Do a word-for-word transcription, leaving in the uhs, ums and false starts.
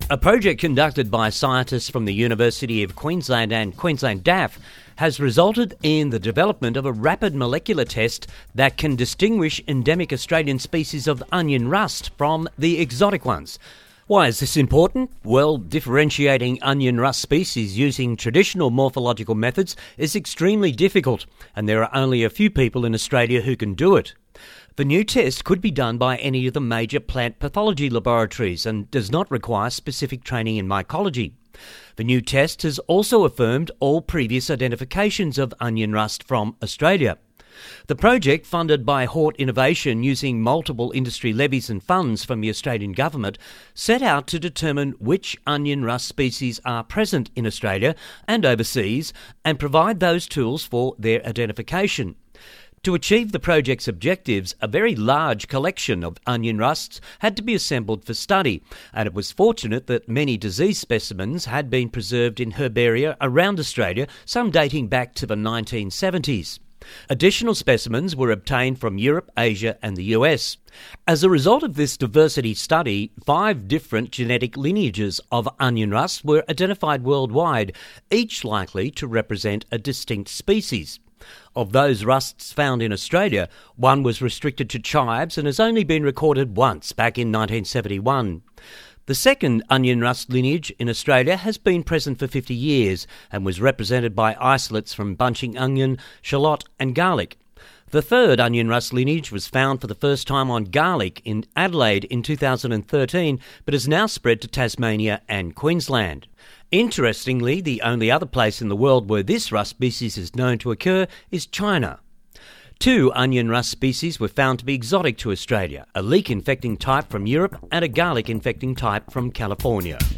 A project conducted by scientists from the University of Queensland and Queensland D A F has resulted in the development of a rapid molecular test that can distinguish endemic Australian species of onion rust from the exotic ones. Why is this important? Well, differentiating onion rust species using traditional morphological methods is extremely difficult, and there are only a few people in Australia who can do it. The new test could be done by any of the major plant pathology laboratories and does not require specific training in mycology. The new test has also affirmed all previous identifications of onion rust from Australia. The project, funded by Hort Innovation using multiple industry levies and funds from the Australian government, set out to determine which onion rust species are present in Australia and overseas and provide those tools for their identification. To achieve the project's objectives, a very large collection of onion rusts had to be assembled for study, and it was fortunate that many disease specimens had been preserved in herbaria around Australia, some dating back to the nineteen seventies. Additional specimens were obtained from Europe, Asia and the U S. As a result of this diversity study, five different genetic lineages of onion rust were identified worldwide, each likely to represent a distinct species. Of those rusts found in Australia, one was restricted to chives and has only been recorded once, back in nineteen seventy-one. The second onion rust lineage in Australia has been present for fifty years and was represented by isolates from bunching onion, shallot and garlic. The third onion rust lineage was found for the first time on garlic in Adelaide in two thousand thirteen, but has now spread to Tasmania and Queensland. Interestingly, the only other place in the world where this rust species is known to occur is China. Two onion rust species were found to be exotic to Australia, a leek-infecting type from Europe and a garlic-infecting type from California.